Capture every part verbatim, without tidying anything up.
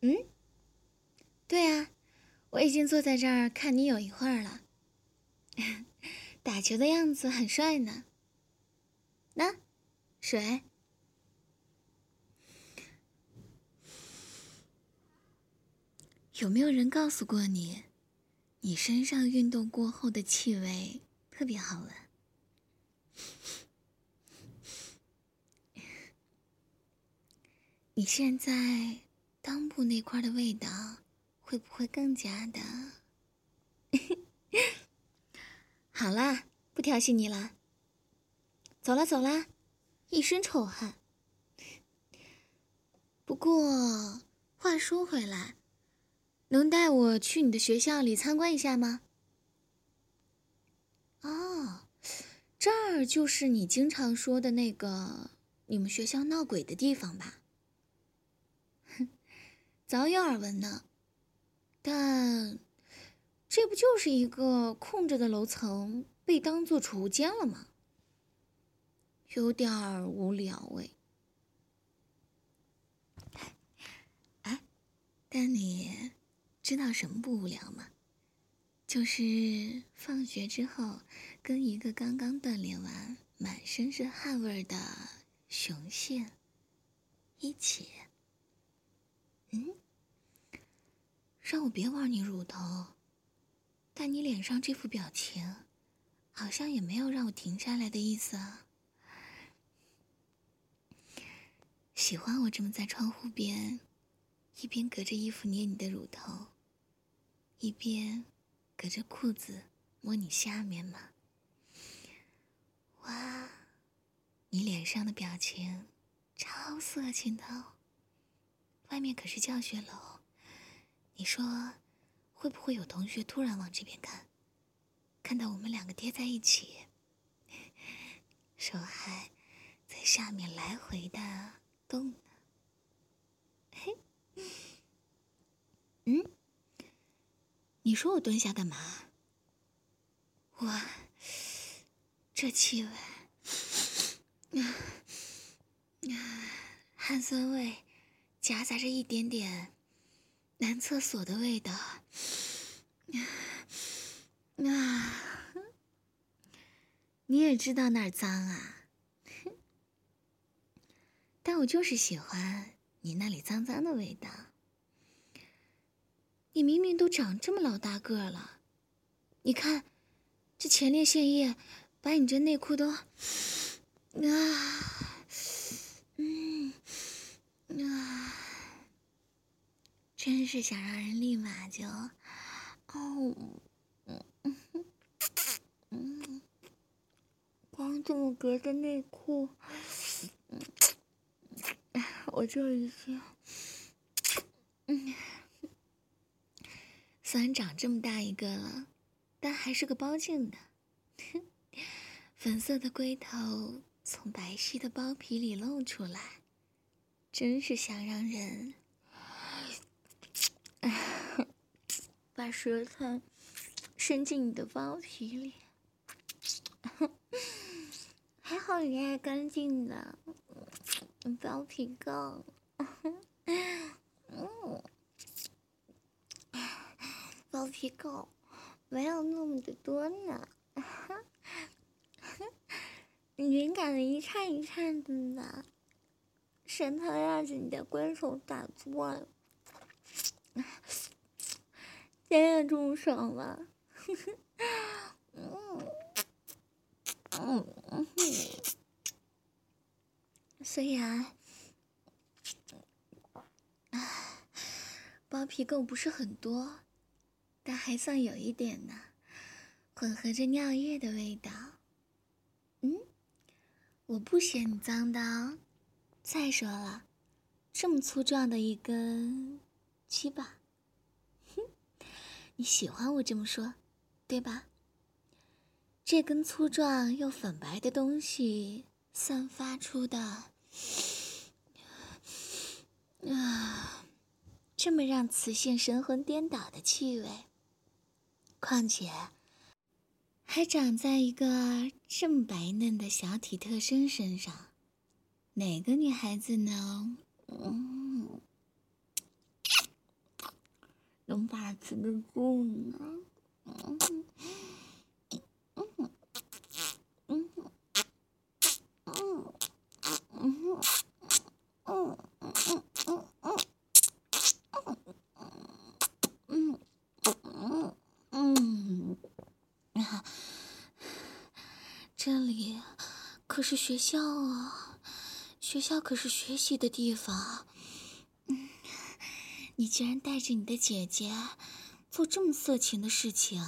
嗯，对啊，我已经坐在这儿看你有一会儿了，打球的样子很帅呢。那，水。有没有人告诉过你，你身上运动过后的气味特别好闻？你现在裆部那块的味道会不会更加的？好啦，不调戏你了。走啦走啦，一身臭汗。不过话说回来，能带我去你的学校里参观一下吗？哦，这儿就是你经常说的那个你们学校闹鬼的地方吧？哼，早有耳闻呢。但这不就是一个空着的楼层被当做储物间了吗？有点儿无聊哎。哎，但你知道什么不无聊吗？就是放学之后跟一个刚刚锻炼完满身是汗味的雄性一起。嗯，让我别玩你乳头，但你脸上这副表情好像也没有让我停下来的意思啊。喜欢我这么在窗户边一边隔着衣服捏你的乳头，一边隔着裤子摸你下面吗？哇，你脸上的表情超色情的哦。外面可是教学楼，你说会不会有同学突然往这边看，看到我们两个贴在一起，手还在下面来回的动呢？嘿，嗯，你说我蹲下干嘛？哇，这气味，汗酸味，夹杂着一点点男厕所的味道。啊，你也知道那儿脏啊，但我就是喜欢你那里脏脏的味道。你明明都长这么老大个了，你看这前列腺液把你这内裤都啊，嗯啊，真是想让人立马就哦，嗯嗯，光这么隔着内裤，我就已经，嗯，虽然长这么大一个了，但还是个包茎的。粉色的龟头从白皙的包皮里露出来，真是想让人把舌头伸进你的包皮里。还好你爱干净的，包皮够。嗯，包皮够，没有那么的多呢。你敏感的一颤一颤的呢，舌头绕着你的龟头打转，今天也这么爽吗？嗯嗯嗯，虽然包皮垢不是很多，但还算有一点呢，混合着尿液的味道。嗯，我不嫌你脏的哦。再说了，这么粗壮的一根鸡巴，哼，你喜欢我这么说，对吧？这根粗壮又粉白的东西散发出的啊，这么让雌性神魂颠倒的气味，况且还长在一个这么白嫩的小体特生身上，哪个女孩子能？嗯， 能把持得住呢？嗯嗯嗯嗯嗯嗯嗯嗯嗯嗯，这里可是学校啊，学校可是学习的地方。嗯，你居然带着你的姐姐做这么色情的事情，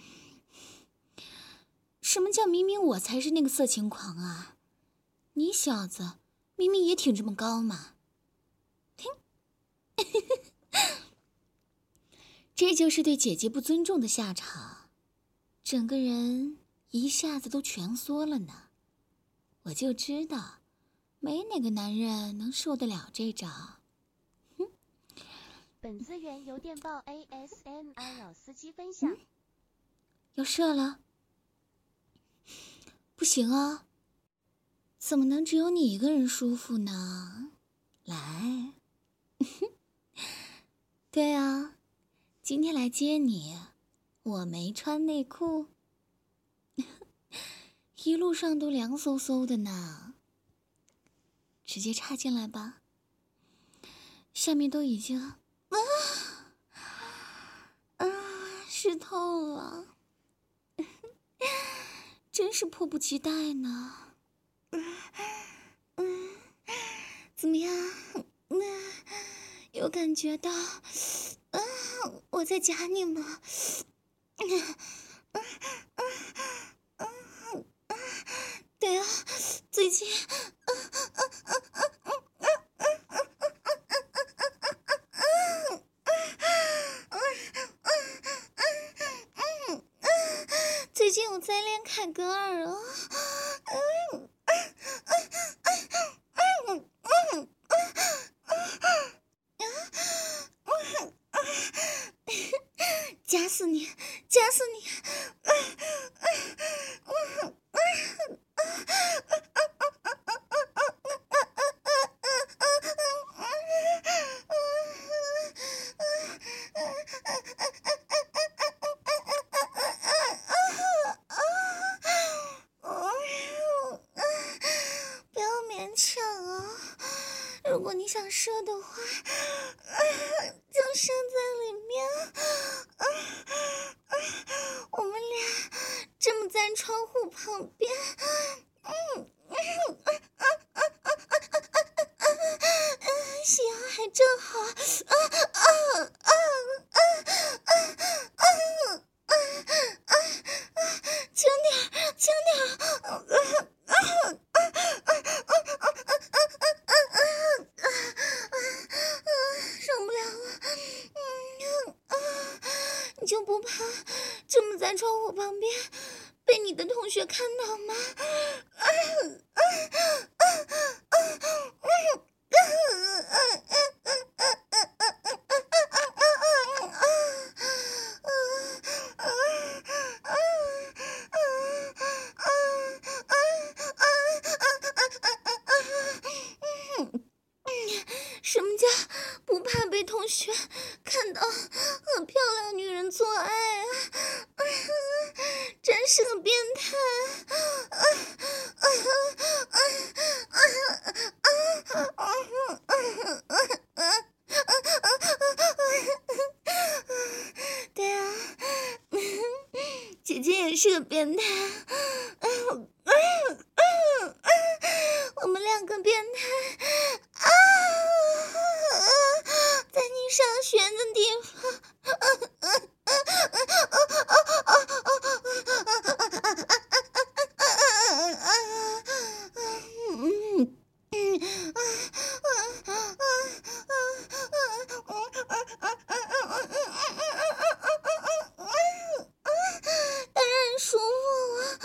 什么叫明明我才是那个色情狂啊？你小子明明也挺这么高嘛！听，这就是对姐姐不尊重的下场，整个人一下子都蜷缩了呢。我就知道，没哪个男人能受得了这招。哼， 本资源由电报 A S M R 老司机分享。 嗯，要射了？不行啊，怎么能只有你一个人舒服呢？来，对啊，今天来接你，我没穿内裤，一路上都凉飕飕的呢。直接插进来吧，下面都已经啊啊湿透了，真是迫不及待呢。嗯，怎么样？那、嗯、有感觉到啊我在夹你吗？对啊，最近最近我在练凯格尔啊。夹死你，夹死你！不要勉强啊！如果你想射的话，就射在里面。我们俩这么在窗户旁边，夕阳还正好。轻点，轻点。受不了了，你就不怕这么在窗户旁边被你的同学看到吗？什么叫不怕被同学看到和漂亮女人做爱啊？真是个变态！对啊，姐姐也是个变态。我们两个变态啊！在你上学的地方。当然舒服了，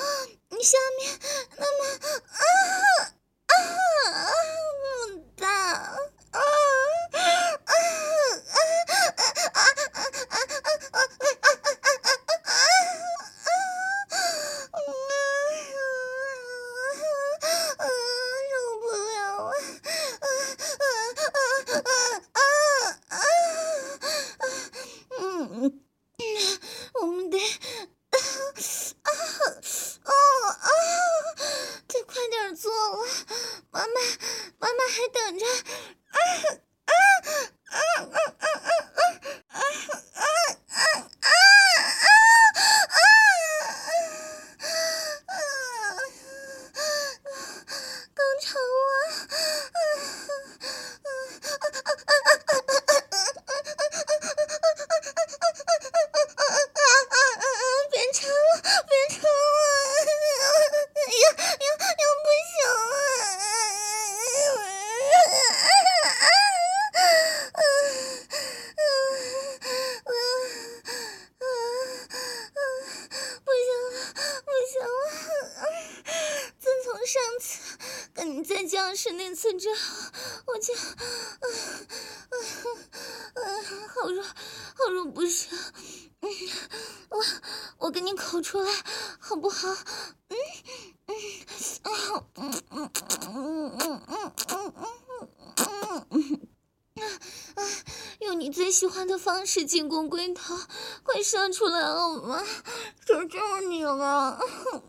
是那次之后，我就，嗯嗯嗯，好弱，好弱不是？嗯，我我给你口出来，好不好？嗯嗯嗯嗯嗯嗯嗯嗯嗯。用你最喜欢的方式进攻龟头，快射出来好吗？求求你了！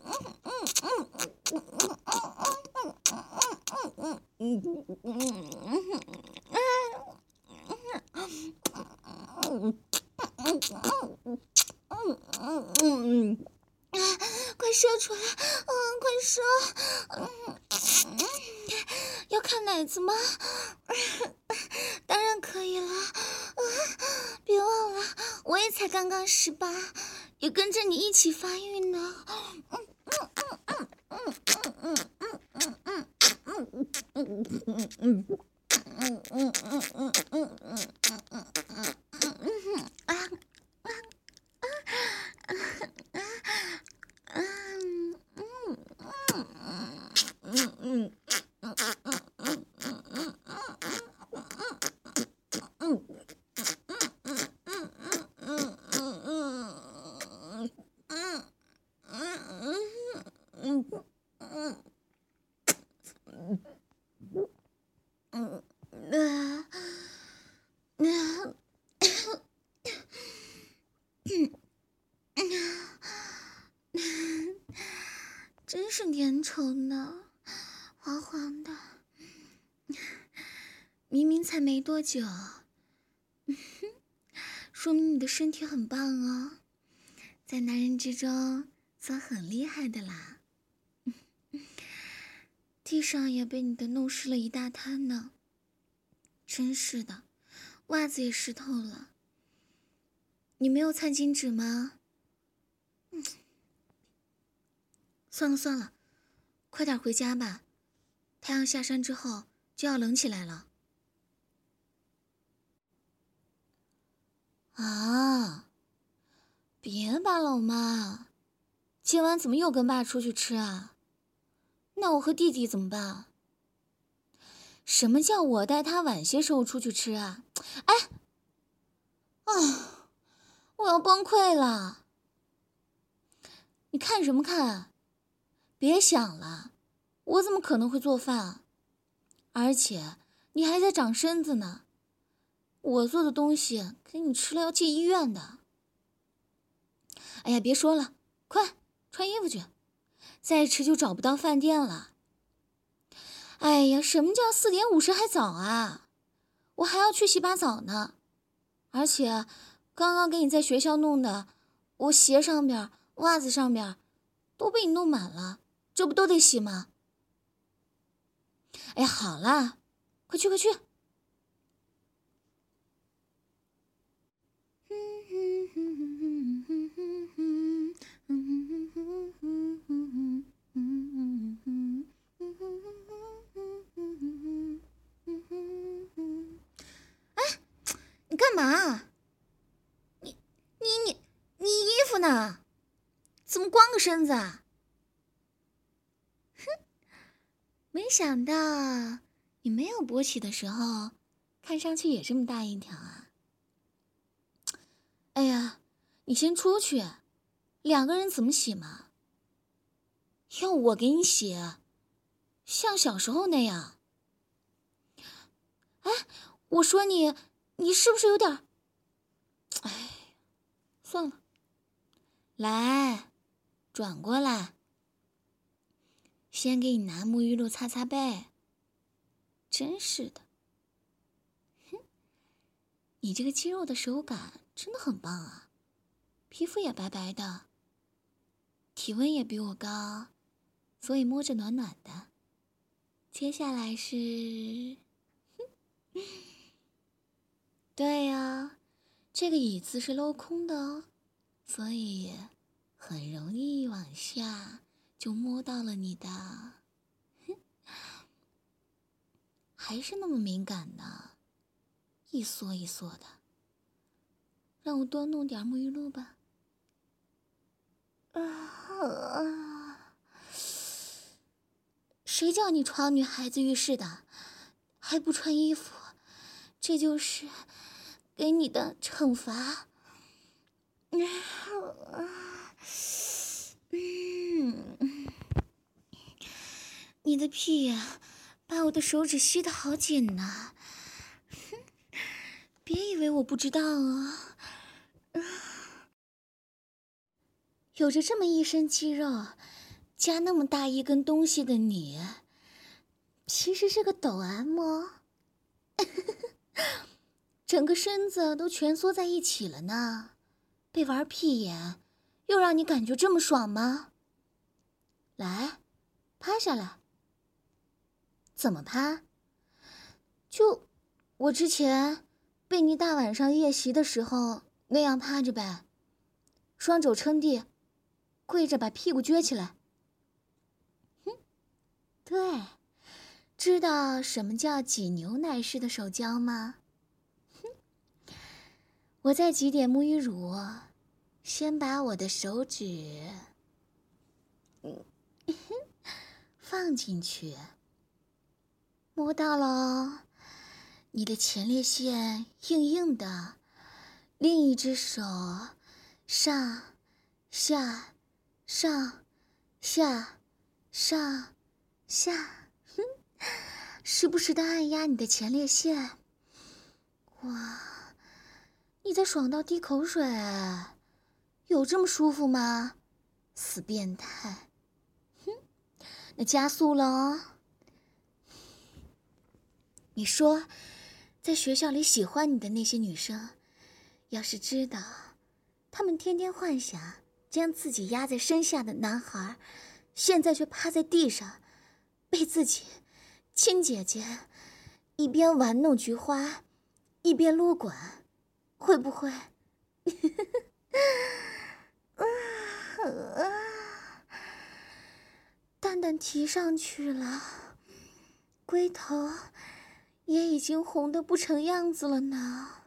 快射出来！嗯，快射！嗯，要看奶子吗？当然可以了。别忘了，我也才刚刚十八，也跟着你一起发育呢。真是粘稠呢，滑滑的。明明才没多久，说明你的身体很棒哦，在男人之中算很厉害的啦。地上也被你的弄湿了一大滩呢，真是的，袜子也湿透了。你没有餐巾纸吗？嗯，算了算了，快点回家吧，太阳下山之后就要冷起来了。啊，别吧，老妈，今晚怎么又跟爸出去吃啊？那我和弟弟怎么办？什么叫我带他晚些时候出去吃啊？哎，啊，我要崩溃了！你看什么看？别想了，我怎么可能会做饭？而且你还在长身子呢，我做的东西给你吃了要进医院的。哎呀，别说了，快穿衣服去，再迟就找不到饭店了。哎呀，什么叫四点五十还早啊？我还要去洗把澡呢。而且刚刚给你在学校弄的，我鞋上边、袜子上边都被你弄满了，这不都得洗吗？哎呀，好啦，快去快去。哎，你干嘛？你你你你衣服呢？怎么光个身子啊？哼，没想到你没有勃起的时候，看上去也这么大一条啊！哎呀，你先出去，两个人怎么洗嘛？要我给你洗，像小时候那样。哎，我说你，你是不是有点……哎，算了，来，转过来，先给你拿沐浴露擦擦背。真是的，哼，你这个肌肉的手感真的很棒啊，皮肤也白白的，体温也比我高，所以摸着暖暖的。接下来是，对呀，这个椅子是镂空的哦，所以很容易往下就摸到了你的，还是那么敏感呢，一缩一缩的。让我多弄点沐浴露吧。啊， 谁叫你闯女孩子浴室的，还不穿衣服？这就是给你的惩罚。嗯，你的屁呀，把我的手指吸得好紧呐！别以为我不知道啊！有着这么一身肌肉，加那么大一根东西的你，其实是个抖 M 哦。整个身子都蜷缩在一起了呢，被玩屁眼，又让你感觉这么爽吗？来，趴下来。怎么趴？就我之前被你大晚上夜袭的时候那样趴着呗，双肘撑地，跪着把屁股撅起来。哼，对，知道什么叫挤牛奶式的手交吗？哼，我再挤点沐浴乳，先把我的手指嗯放进去，摸到了，你的前列腺硬硬的，另一只手上下上下上下，哼，时不时的按压你的前列腺。哇，你在爽到滴口水，有这么舒服吗？死变态！哼，那加速了哦。你说，在学校里喜欢你的那些女生，要是知道，她们天天幻想将自己压在身下的男孩，现在却趴在地上，被自己亲姐姐一边玩弄菊花，一边撸管，会不会？蛋蛋提上去了，龟头也已经红得不成样子了呢。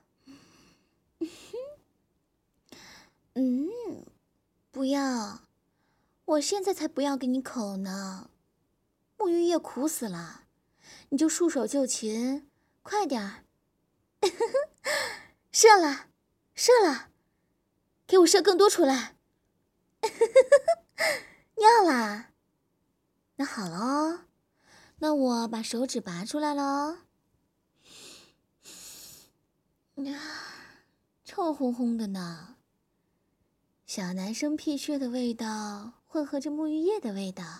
嗯，不要，我现在才不要给你口呢。沐浴液苦死了，你就束手就擒，快点儿。射了，射了，给我射更多出来。尿啦，那好了哦，那我把手指拔出来了哦。呀，臭烘烘的呢，小男生屁血的味道混合着沐浴液的味道。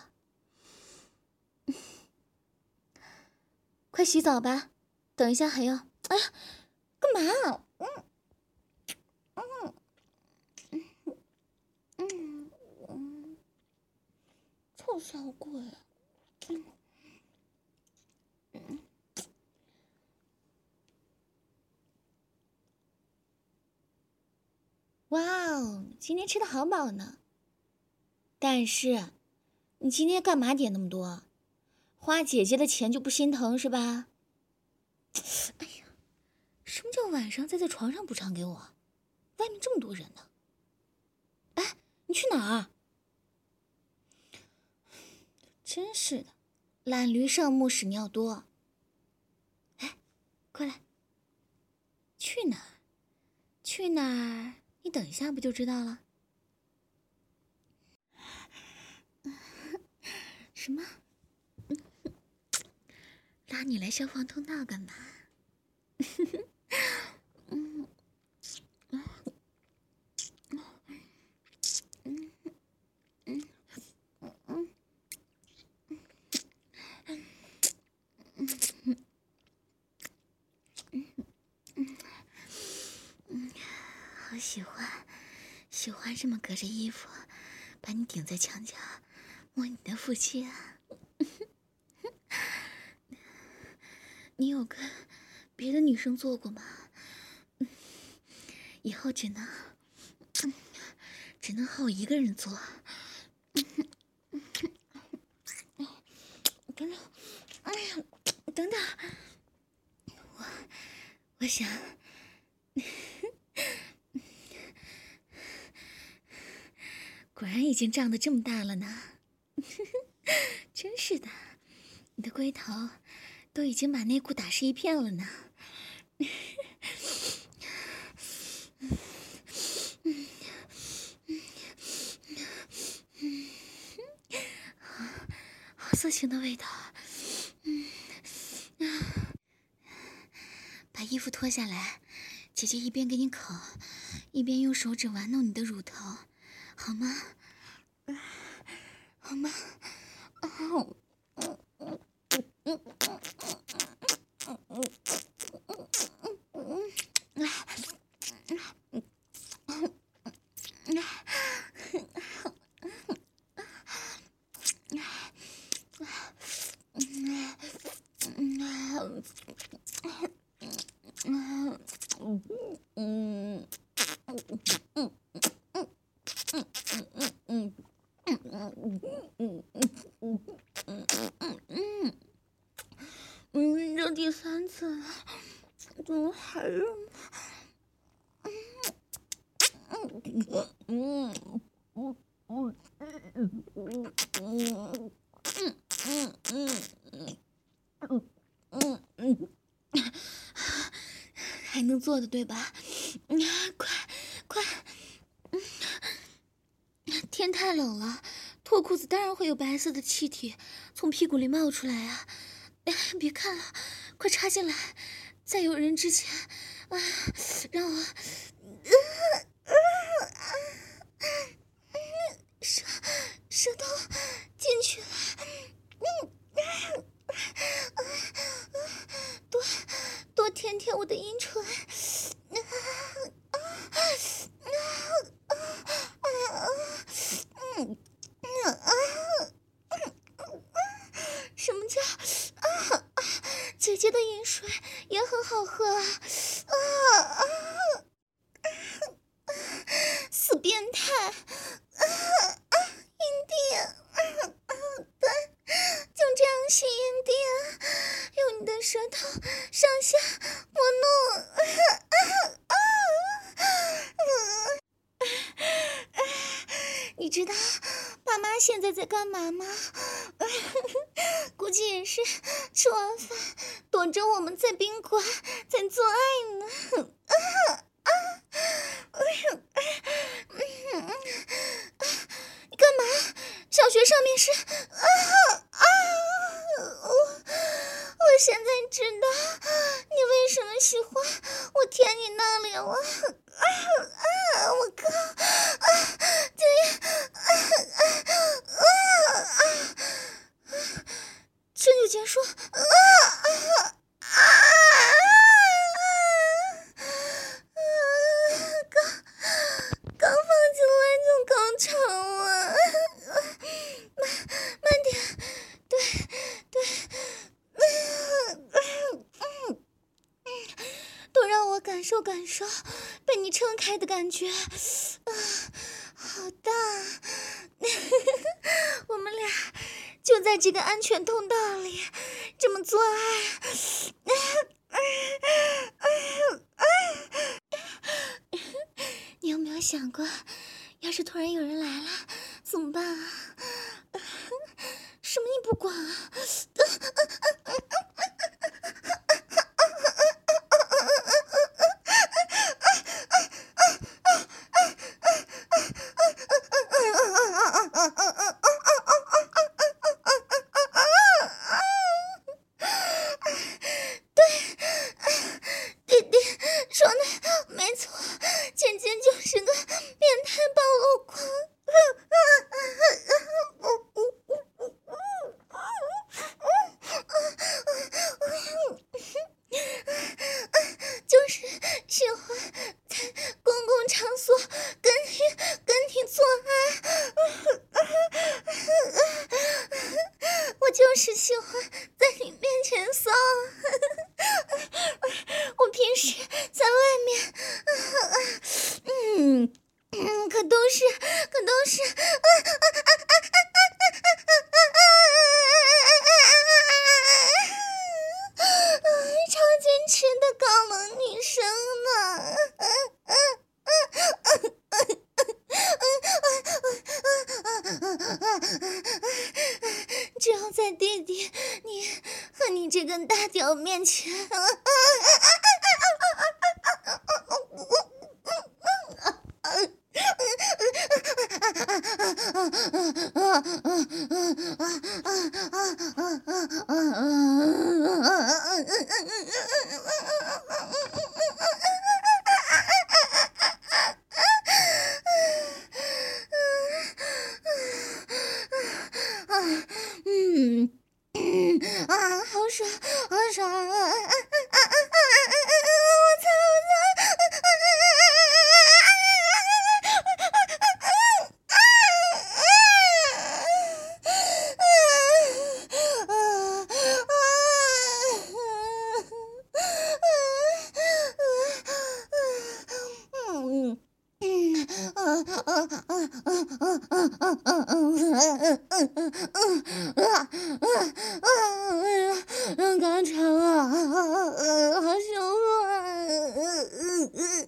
快洗澡吧，等一下还要……哎呀，干嘛？嗯嗯嗯嗯，臭小鬼！嗯嗯。哇哦，今天吃的好饱呢。但是，你今天干嘛点那么多？花姐姐的钱就不心疼是吧？哎呀，什么叫晚上再在床上补偿给我？外面这么多人呢。哎，你去哪儿？真是的，懒驴上木屎尿多。哎，快来。去哪儿？去哪儿？你等一下不就知道了。什么？拉你来消防通道干嘛？嗯嗯嗯嗯嗯嗯，好喜欢，喜欢这么隔着衣服，把你顶在墙角，摸你的腹肌啊。你有跟别的女生做过吗？以后只能只能和我一个人做。等等，哎呀，等等，我我想，果然已经胀得这么大了呢。真是的， 你的龟头都已经把内裤打湿一片了呢。好色情的味道。嗯，把衣服脱下来，姐姐一边给你口，一边用手指玩弄你的乳头，好吗？好吗？哦。嗯，这第三次了，怎么还是？嗯嗯嗯嗯嗯嗯嗯嗯嗯嗯，还能做的对吧？嗯，快快！嗯，天太冷了，脱裤子当然会有白色的气体从屁股里冒出来啊！别看了，快插进来，在有人之前，啊，让我，舌舌头进去了，多多舔舔我的阴唇，什么叫啊？姐姐的饮水也很好喝啊！啊啊！死变态！啊啊！阴蒂！啊啊！对，就这样吸阴蒂啊，用你的舌头上下磨弄。啊啊啊！你知道爸妈现在在干嘛吗？估计也是吃完饭躲着我们在宾馆在做爱呢。啊啊！你干嘛？小学上面是啊啊！我我现在知道你为什么喜欢我舔你那里了。啊啊！我靠！啊，这样啊啊啊啊！这就结束。啊啊啊！刚刚放进来就高潮了，慢慢点，对对，都让我感受感受被你撑开的感觉，啊，好大！我们俩就在这个安全通道里这么做爱。你有没有想过，要是突然有人来了怎么办啊？什么你不管啊？就是喜欢在你面前骚，我平时在外面，嗯嗯，可都是可都跟大屌面前。嗯嗯啊，好爽，好爽啊！啊啊啊啊啊啊！我操让高潮啊！好舒服啊！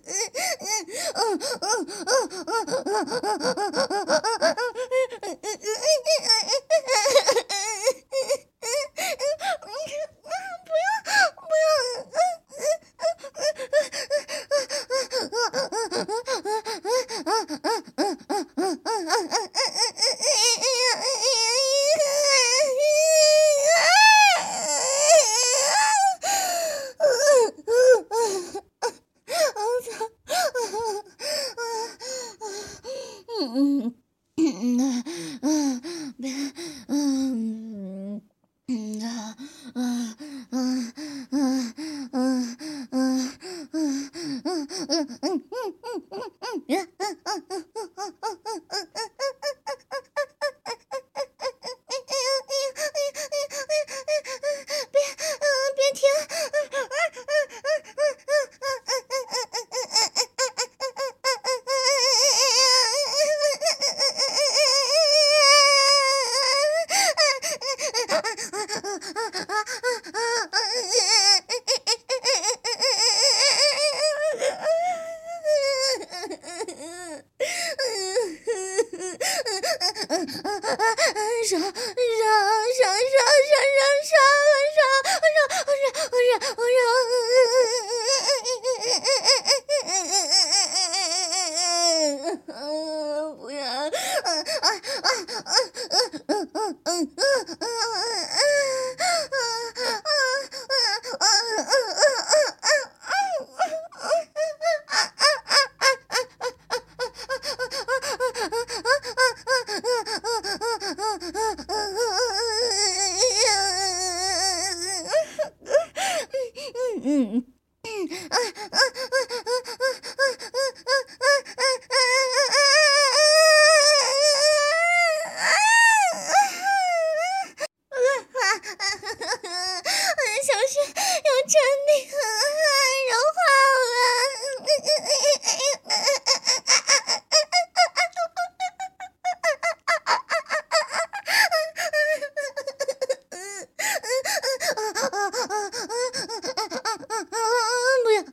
嗯嗯嗯别嗯嗯啊啊啊啊啊啊啊别停！爽爽爽爽爽爽爽爽爽！不要！啊啊啊啊啊嗯小心有真理融化不要！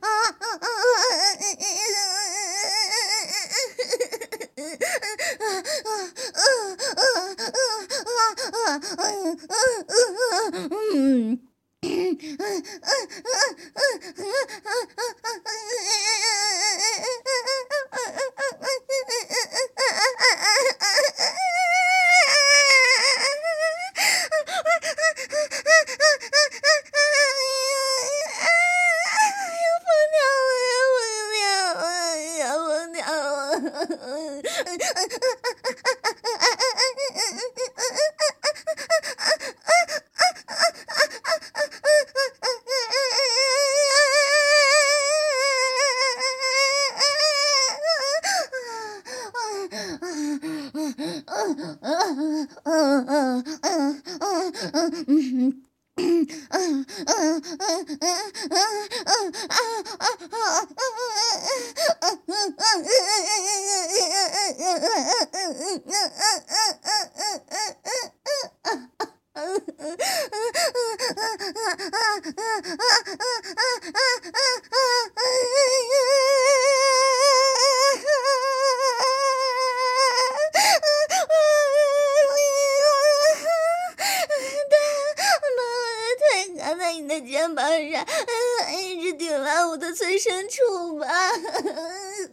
嗯。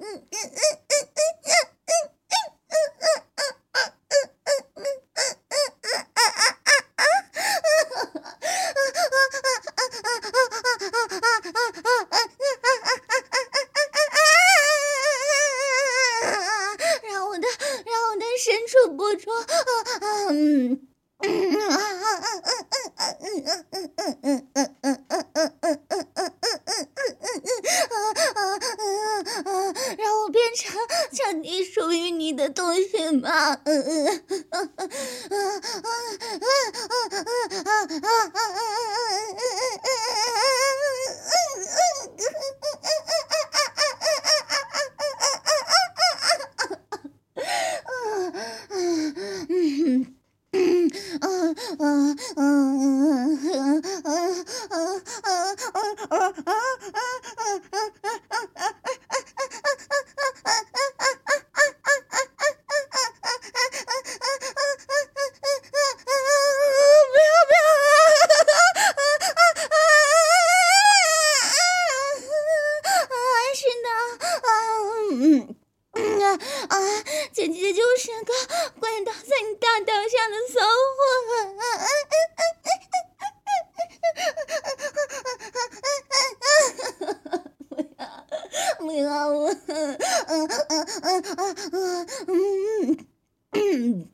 让我的让我的深处不出，嗯。让我变成彻底属于你的东西吧。姐姐就是个跪倒在你大脚下的骚货。不要我，嗯嗯嗯嗯嗯嗯嗯。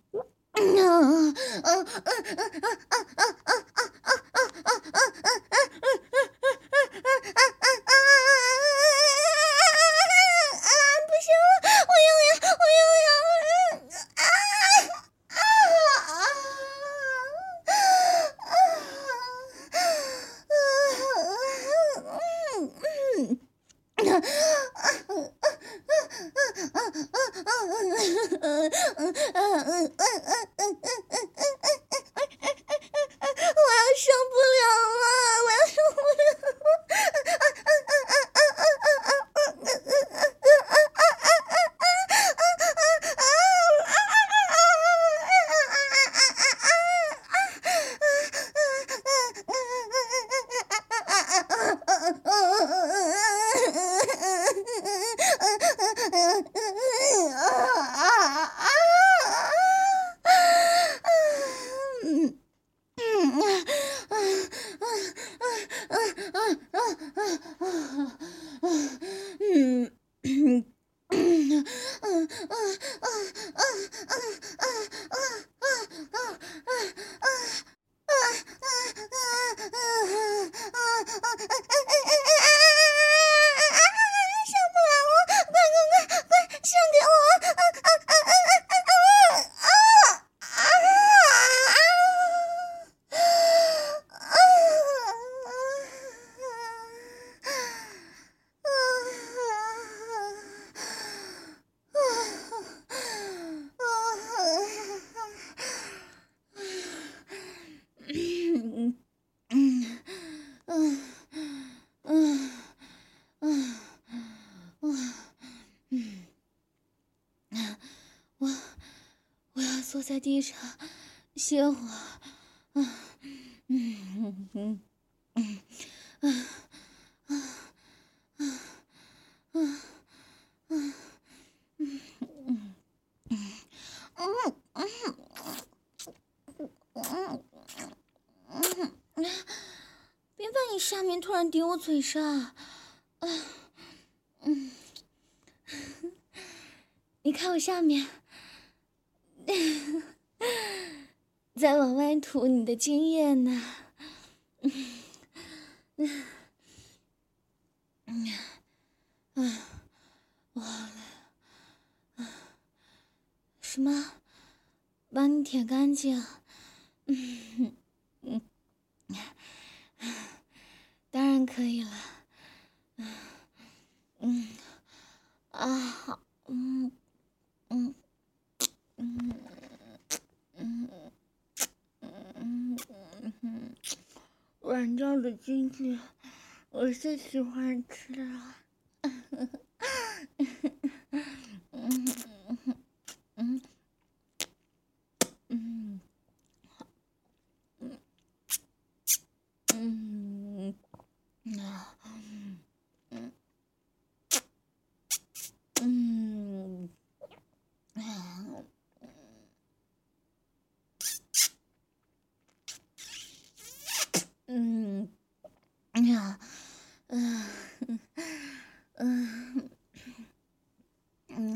坐在地上歇会儿。嗯嗯嗯嗯嗯嗯嗯嗯嗯嗯嗯嗯，别把你下面突然顶我嘴上。嗯嗯，你看我下面。在往外吐你的精液呢。嗯嗯嗯嗯，我来。什么？把你舔干净？嗯嗯，当然可以了。嗯嗯啊嗯嗯嗯嗯嗯嗯，软掉的经济，我最喜欢吃了。嗯嗯嗯嗯啊嗯嗯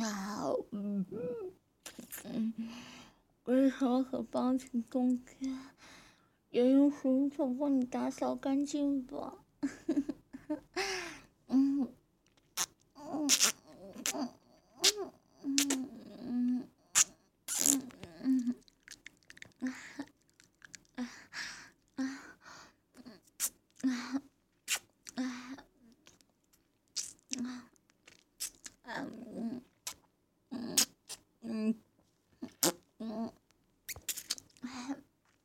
啊，嗯嗯，为什么和帮请中间？也用水桶帮你打扫干净吧。嗯嗯嗯嗯嗯嗯嗯啊啊啊啊啊啊嗯嗯嗯嗯啊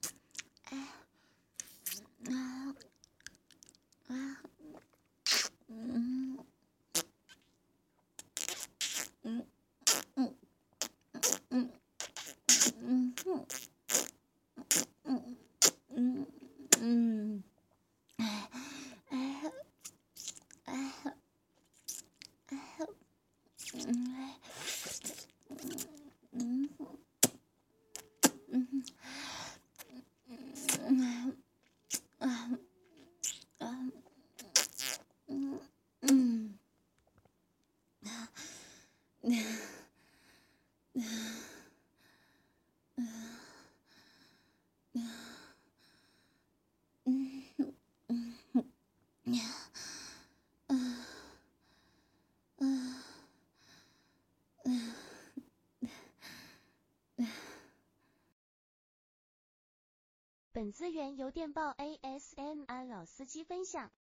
啊啊嗯嗯嗯嗯嗯嗯嗯嗯，哎哎哎哎，嗯哎嗯嗯嗯啊啊嗯嗯嗯嗯嗯嗯嗯。 本资源由电报 A S M R 老司机分享。